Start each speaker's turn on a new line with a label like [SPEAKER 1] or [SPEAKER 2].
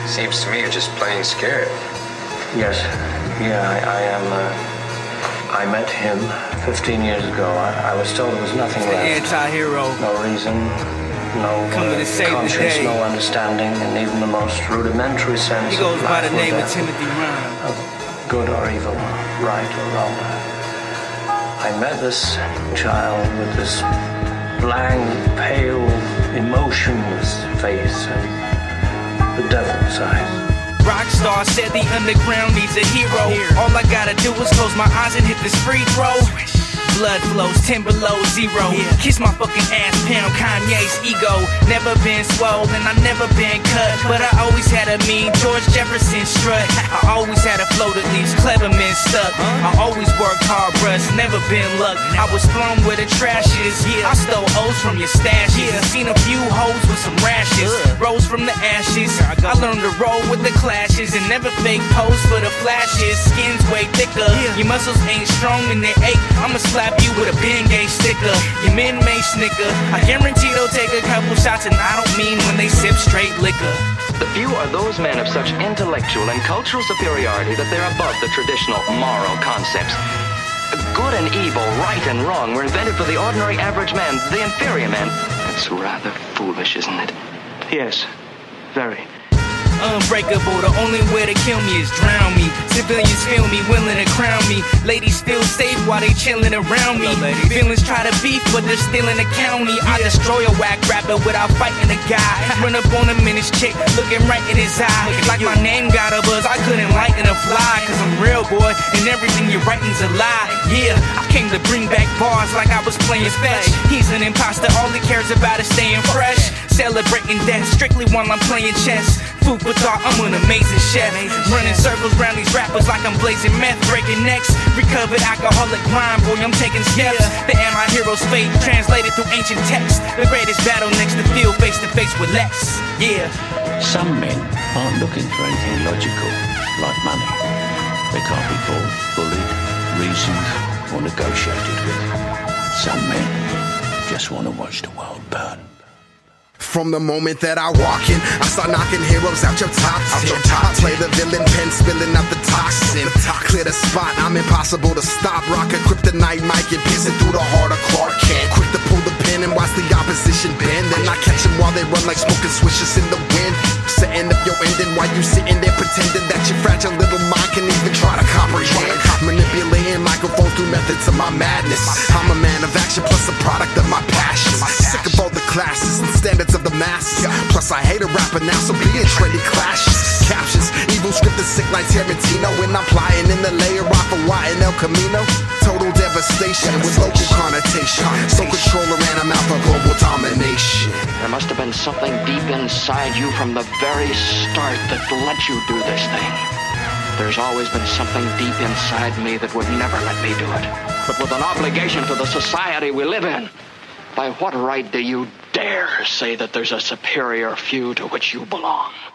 [SPEAKER 1] Seems to me you're just plain scared.
[SPEAKER 2] Yes. Yeah, I am. I met him 15 years ago. I was told there was nothing left.
[SPEAKER 3] Anti-hero.
[SPEAKER 2] No reason, no conscience, no understanding, and even the most rudimentary sense.
[SPEAKER 3] He goes by the name of
[SPEAKER 2] death,
[SPEAKER 3] Timothy Ryan.
[SPEAKER 2] of good or evil, right or wrong. I met this child with this blank, pale, emotionless face and the devil's eyes.
[SPEAKER 3] Rockstar said the underground needs a hero. All I gotta do is close my eyes and hit this free throw. Blood flows 10 below zero. Kiss my fucking ass, pound Kanye's ego. Never been swole and I never been cut, but I always had a mean George Jefferson strut. I always had a flow that leaves clever men stuck. I always worked hard, bruh, never been luck. I was thrown where the trash is. I stole O's from your stashes. Seen a few hoes with some rashes. Rose from the ashes. I learned to roll with the clashes and never fake pose for the flashes. Skin's way thicker. Your muscles ain't strong and they ache. I'ma slap you with a Bengay sticker. Your men may snicker. I guarantee they'll take a couple shots, and I don't mean when they sip straight liquor.
[SPEAKER 4] The few are those men of such intellectual and cultural superiority that they're above the traditional moral concepts. Good and evil, right and wrong were invented for the ordinary average man, the inferior man. It's rather foolish, isn't it?
[SPEAKER 3] Yes, very. Unbreakable, the only way to kill me is drown me. Civilians feel me, willing to crown me. Ladies feel safe while they chilling around me. Feelings try to beef, but they're still in the county. I destroy a whack rapper without fighting a guy. Run up on him in his chick, looking right in his eye. Like my name got a buzz, I couldn't lighten a fly. Cause I'm real, boy, and everything you're writing's a lie. Yeah, I came to bring back bars like I was playing fetch. He's an imposter, all he cares about is staying fresh. Celebrating death strictly while I'm playing chess. Food for thought, I'm an amazing chef. Running circles round these rappers like I'm blazing meth. Breaking necks, recovered alcoholic grind, boy, I'm taking steps. The anti-hero's fate translated through ancient texts. The greatest battle next to feel face to face with Lex. Yeah.
[SPEAKER 5] Some men aren't looking for anything logical, like money. They can't be bought, bullied, reasoned, or negotiated with. Some men just want to watch the world burn.
[SPEAKER 6] From the moment that I walk in, I start knocking heroes out your top 10. I play the villain, pen spilling out the toxin. Clear the spot, I'm impossible to stop. Rock a kryptonite mic and piercing through the heart of Clark Kent. Quick to pull the pin and watch the opposition bend. Then I catch them while they run like smoking swishes in the wind. Setting up your ending while you sitting there pretending that your fragile little mind can even try to comprehend. Manipulating microphones through methods of my madness. I'm a man of action plus a product of my passion. Sick of all the classes and standards of the masses. Plus I hate a rapper now, so being trendy clashes. Captions, evil scripted sick like Tarantino. When I'm flying in the layer off of Hawaii and El Camino. Total devastation with local connotation. So controller and I'm out for global domination.
[SPEAKER 4] There must have been something deep inside you from the very start that let you do this thing. There's always been something deep inside me that would never let me do it. But with an obligation to the society we live in, by what right do you dare say that there's a superior few to which you belong?